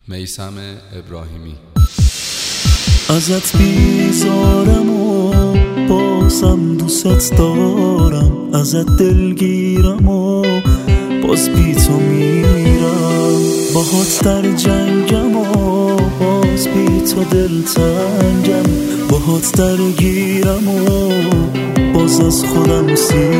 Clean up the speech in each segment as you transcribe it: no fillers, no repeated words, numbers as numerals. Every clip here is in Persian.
میثم ابراهیمی. ازت بیزارم و بازم دوست دارم، ازت دلگیرم و باز بی تو میرم، باهات در جنگم و باز بی تو دلتنگم، باهات درگیرم و باز از خودم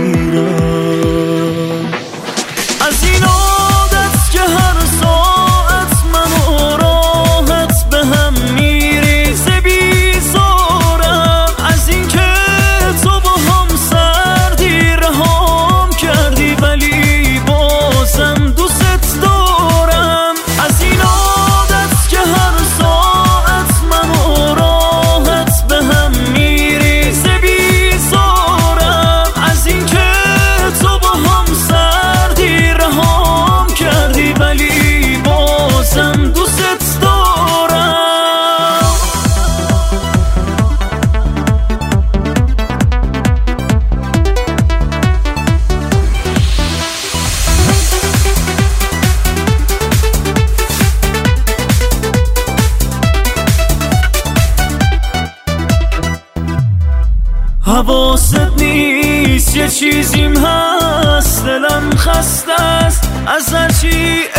سیرم. از این عادت که هر ساعت منو راحت به هم میریزه بیزارم، از این که تو با هم سردی رهام کردی ولی بازم دوست دارم. از این عادت که هر ساعت منو راحت به هم میریزه بیزارم، از این که تو با هم سردی رهام کردی ولی بازم دوست دارم. حواست نیست یه چیزیم هست، دلم خسته است از هرچی